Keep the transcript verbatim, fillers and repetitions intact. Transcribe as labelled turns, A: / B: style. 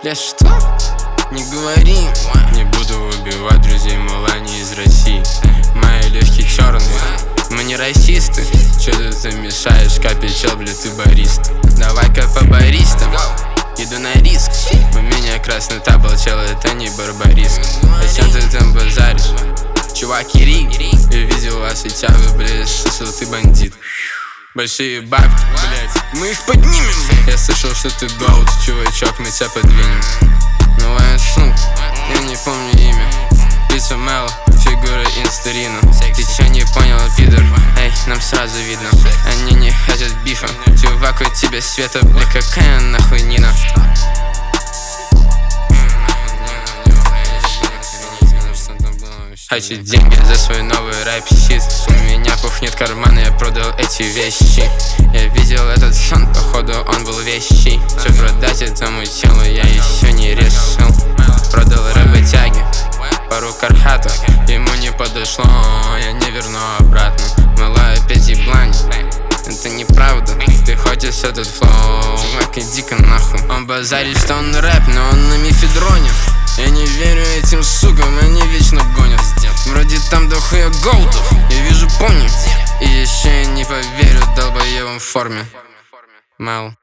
A: Бля, что? Не говори. Не буду убивать друзей, мол, они из России. Мои легкие черные, мы не расисты. Че ты замешаешь, капель, чел, бля, ты барист. Давай-ка по баристам, иду на риск. У меня красный табл, чел, это не барбариск. Зачем ты там базаришь? Чувак, Ири, я видел вас, и тебя вы, блядь, слышал, ты бандит. Большие бабки, блядь, мы их поднимем. Я слышал, что ты гоут, чувачок, мы тебя подвинем. Новая сумка, я не помню имя. Пицца Мело, фигура Инстарина. Ты чё не понял, пидор? Эй, нам сразу видно, они не хотят бифа. Чувак, у тебя света, бля, какая нахуй Нина? Хочу деньги за свой новый рэп-щит. У меня пухнет карман, я продал эти вещи. Я видел этот сон, походу он был вещий. Что продать этому телу я еще не решил. Продал работяги, пару кархатов, ему не подошло, я не верну обратно. Мало опять еблань, это неправда, ты хочешь этот флоу. Чувак, иди-ка нахуй. Он базарит, что он рэп, но он на мифедроне. Я не верю этим сукам, они вечно гонят. Вроде там дохуя голдов, я вижу пони. И еще я не поверю долбоебам в форме. Мало.